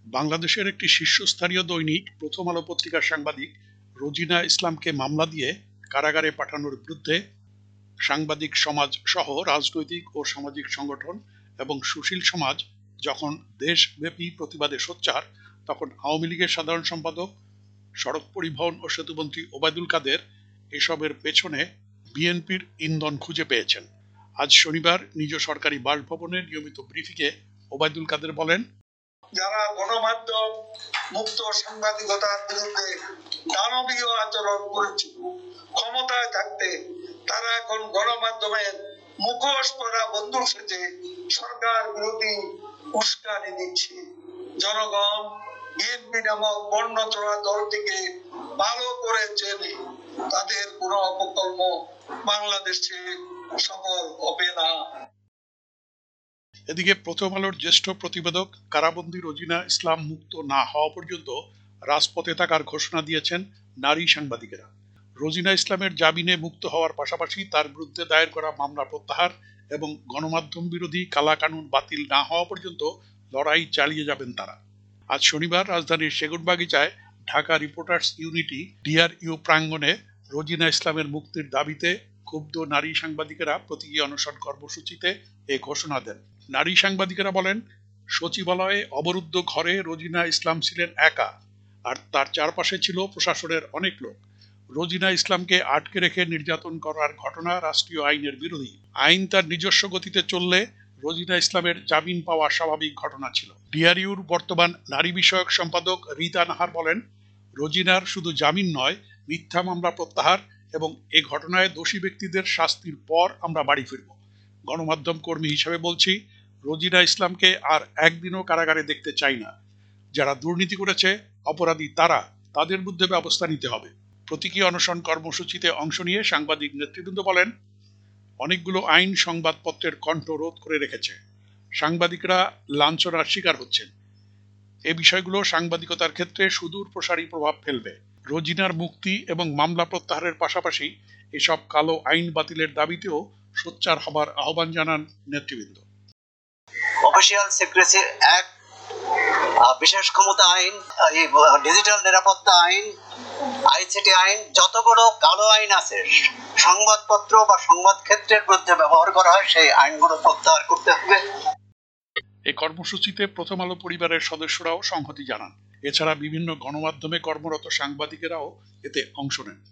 বাংলাদেশের একটি শীর্ষস্থানীয় দৈনিক প্রথম আলো পত্রিকার সাংবাদিক রোজিনা ইসলামকে মামলা দিয়ে কারাগারে পাঠানোর বিরুদ্ধে সাংবাদিক সমাজ সহ রাজনৈতিক ও সামাজিক সংগঠন এবং সুশীল সমাজ যখন দেশব্যাপী প্রতিবাদে সোচ্চার, তখন আওয়ামী লীগের সাধারণ সম্পাদক, সড়ক পরিবহন ও সেতুমন্ত্রী ওবায়দুল কাদের এসবের পেছনে বিএনপির ইন্ধন খুঁজে পেয়েছেন। আজ শনিবার নিজ সরকারি বাসভবনের নিয়মিত ব্রিফিংয়ে ওবায়দুল কাদের বলেন, যারা গণমাধ্যম মুক্ত সাংবাদিকতার বিরুদ্ধে দানবীয় আচরণ করেছিল, ক্ষমতায় থাকতে তারা এখন গণমাধ্যমের মুখোশ পরা বন্ধু সেজে সরকার বিরোধী উস্কানি দিচ্ছে। জনগণ বিএনপি নামক বর্ণচোরা দলটিকে ভালো করে চেনে। তাদের কোন অপকর্ম বাংলাদেশে সফল হবে না। এদিকে প্রথম আলোর জ্যেষ্ঠ প্রতিবেদক কারাবন্দী রোজিনা ইসলাম মুক্ত না হওয়া পর্যন্ত রাজপথে থাকার ঘোষণা দিয়েছেন নারী সাংবাদিকেরা। রোজিনা ইসলামের জামিনে মুক্ত হওয়ার পাশাপাশি তার বিরুদ্ধে দায়ের করা মামলা প্রত্যাহার এবং গণমাধ্যম বিরোধী কালাকানুন বাতিল না হওয়া পর্যন্ত লড়াই চালিয়ে যাবেন তারা। আজ শনিবার রাজধানীর সেগুনবাগিচায় ঢাকা রিপোর্টার্স ইউনিটি ডিআরইউ প্রাঙ্গণে রোজিনা ইসলামের মুক্তির দাবিতে ক্ষুব্ধ নারী সাংবাদিকেরা প্রতীকী অনশন কর্মসূচিতে এ ঘোষণা দেন। নারী সাংবাদিকেরা বলেন, সচিবালয়ে অবরুদ্ধ ঘরে রোজিনা ইসলাম ছিলেন একা, আর তার চারপাশে ছিল প্রশাসনের অনেক লোক। রোজিনা ইসলামকে আটকে রেখে নির্যাতন করার ঘটনা রাষ্ট্রীয় আইনের বিরোধী। আইন তার নিজস্ব গতিতে চললে রোজিনা ইসলামের জামিন পাওয়া স্বাভাবিক ঘটনা ছিল। ডিআরইউর বর্তমান নারী বিষয়ক সম্পাদক রীতা নাহার বলেন, রোজিনার শুধু জামিন নয়, মিথ্যা মামলা প্রত্যাহার এবং এ ঘটনায় দোষী ব্যক্তিদের শাস্তির পর আমরা বাড়ি ফিরব। গণমাধ্যম কর্মী হিসেবে বলছি, রোজিনা ইসলামকে আর একদিনও কারাগারে দেখতে চাই না। যারা দুর্নীতি করেছে, অপরাধী তারা, তাদের বিরুদ্ধে ব্যবস্থা নিতে হবে। প্রতীকী অনশন কর্মসূচিতে অংশ নিয়ে সাংবাদিক নেতৃবৃন্দ বলেন, অনেকগুলো আইন সংবাদপত্রের কণ্ঠ রোধ করে রেখেছে। সাংবাদিকরা লাঞ্ছনার শিকার হচ্ছেন। এ বিষয়গুলো সাংবাদিকতার ক্ষেত্রে সুদূর প্রসারী প্রভাব ফেলবে। রোজিনার মুক্তি এবং মামলা প্রত্যাহারের পাশাপাশি এসব কালো আইন বাতিলের দাবিতেও সোচ্চার হবার আহ্বান জানান নেতৃবৃন্দ। অফিসিয়াল সিক্রেসি অ্যাক্ট, বিশেষ ক্ষমতা আইন, ডিজিটাল নিরাপত্তা আইন, আইসিটি আইন, যতগুলো কালো আইন আছে সংবাদপত্র বা সংবাদ ক্ষেত্রের বিরুদ্ধে ব্যবহার করা হয়, সেই আইনগুলো প্রত্যাহার করতে হবে। এই কর্মসূচিতে প্রথম আলো পরিবারের সদস্যরাও সংহতি জানান। এছাড়া বিভিন্ন গণমাধ্যমে কর্মরত সাংবাদিকেরাও এতে অংশ নেন।